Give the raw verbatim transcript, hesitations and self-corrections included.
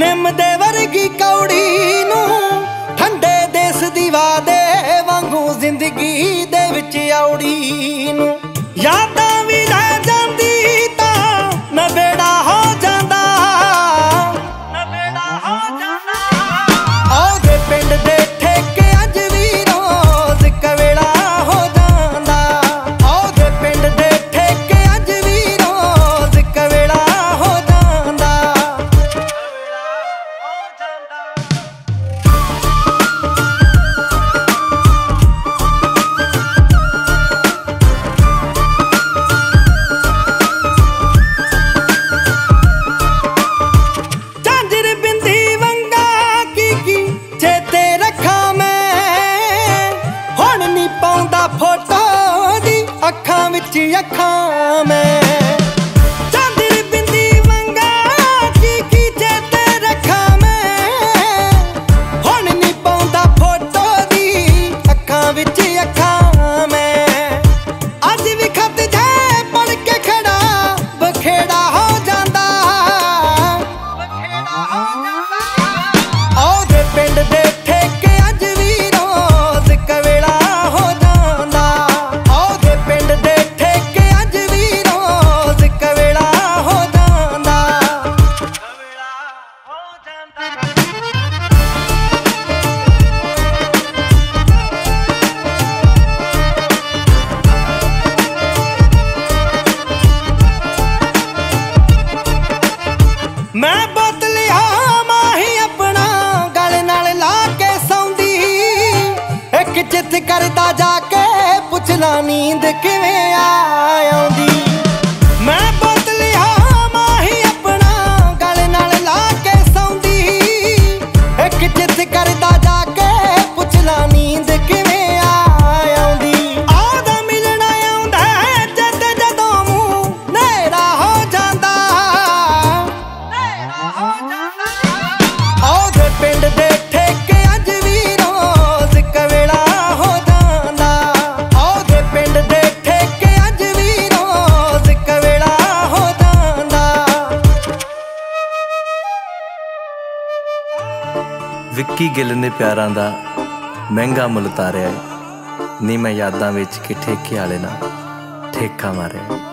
ਨਿੰਮ ਦੇ ਵਰਗੀ ਕੌੜੀ ਨੂੰ ਠੰਡੇ ਦੇਸ ਦੀ ਵਾਦੇ ਵਾਂਗੂ ਜ਼ਿੰਦਗੀ ਦੇ ਵਿੱਚ ਔੜੀ ਨੂੰ ਯਾਦਾਂ ਵੀ ਲੈ ਜਾਂਦੀ ਤਾਂ ਨਵੇੜਾ ਹੋ ਜਾਂਦਾ ਨਵੇੜਾ ਹੋ ਜਾਂਦਾ ਉਹਦੇ ਪਿੰਡ ਦੇ ਠੇਕੇ ਅੱਜ ਵੀ ਰੋਜ਼ ਕਵੇਲਾ ਹੋ ਜਾਂਦਾ ਉਹਦੇ ਪਿੰਡ ਦੇ ਠੇਕੇ ਅੱਜ ਵੀ ਰੋਜ਼ ਕਵੇਲਾ ਹੋ ਜਾਂਦਾ ਝਾਂਜਰ ਬਿੰਦੀ ਵੰਗਾ ਕੀ ਕੀ ਚੇਤੇ ਰੱਖਾਂ ਮੈਂ ਹੁਣ ਨੀ ਪਾਉਂਦਾ ਫੋਟੋ ਦੀ ਅੱਖਾਂ ਵਿੱਚ ਅੱਖਾਂ ਮੈਂ ਝਾਂਜਰ ਬਿੰਦੀ ਵੰਗਾ ਕੀ ਕੀ ਚੇਤੇ ਰੱਖਾਂ ਮੈਂ ਹੁਣ ਨੀ ਪਾਉਂਦਾ ਫੋਟੋ ਦੀ ਅੱਖਾਂ ਵਿੱਚ ਅੱਖਾਂ ਮੈਂ ਅੱਜ ਵੀ ਖਤ ਜੇ ਪੜ ਕੇ ਖੜਾ ਬਖੇੜਾ ਹੋ ਜਾਂਦਾ ਬਖੇੜਾ ਹੋ ਜਾਂਦਾ ਉਹਦੇ ਪਿੰਡ ਦੇ ਠੇਕੇ ਅੱਜ ਵੀ ਰੋਜ਼ ਕਵੇਲਾ ਹੋ ਜਾਂਦਾ ਉਹਦੇ ਪਿੰਡ ਦੇ ਠੇਕੇ ਅੱਜ ਵੀ ਰੋਜ਼ ਕਵੇਲਾ ਹੋ ਜਾਂਦਾ ਕਵੇਲਾ ਹੋ ਜਾਂਦਾ ਮੈਂ ਬੋਤਲਿਆ ਮਾਹੀ ਆਪਣਾ ਗਲ ਨਾਲ ਲਾ ਕੇ ਸੌਂਦੀ ਇੱਕ ਚਿੱਤ ਕਰਦਾ ਜਾ ਕੇ ਪੁੱਛਣਾ ਨੀਂਦ ਕਿਵੇਂ ਆ ਆਉਂਦੀ ਮੈਂ ਬੋਤਲਿਆ ਮਾਹੀ ਆਪਣਾ ਗਲ ਨਾਲ ਲਾ ਕੇ ਸੌਂਦੀ ਇੱਕ ਚਿੱਤ ਕਰਦਾ ਜਾ ਕੇ ਪੁੱਛਣਾ ਨੀਂਦ ਕਿਵੇਂ ਆ ਆਉਂਦੀ ਉਹਦਾ ਮਿਲਣਾ ਆਉਂਦਾ ਜਦ ਜਦੋਂ ਮੂੰਹ ਨੇਰਾ ਹੋ ਜਾਂਦਾ ਉਹਦੇ ਪਿੰਡ ਦੇ ਠੇਕੇ ਅੱਜ ਵੀ ਰੋਜ਼ ਕਵੇਲਾ ਹੋ ਜਾਂਦਾ ਉਹਦੇ ਪਿੰਡ ਦੇ ਠੇਕੇ ਅੱਜ ਵੀ ਰੋਜ਼ ਕਵੇਲਾ ਹੋ ਜਾਂਦਾ ਵਿੱਕੀ ਗਿੱਲ ਨੇ ਪਿਆਰਾਂ ਦਾ ਮਹਿੰਗਾ ਮੁੱਲ ਤਾਰਿਆ ਏ ਨੀ ਮੈਂ ਯਾਦਾਂ ਵਿੱਚ ਕਿ ਠੇਕੇ ਵਾਲੇ ਨਾਲ ਠੇਕਾ ਮਾਰਿਆ।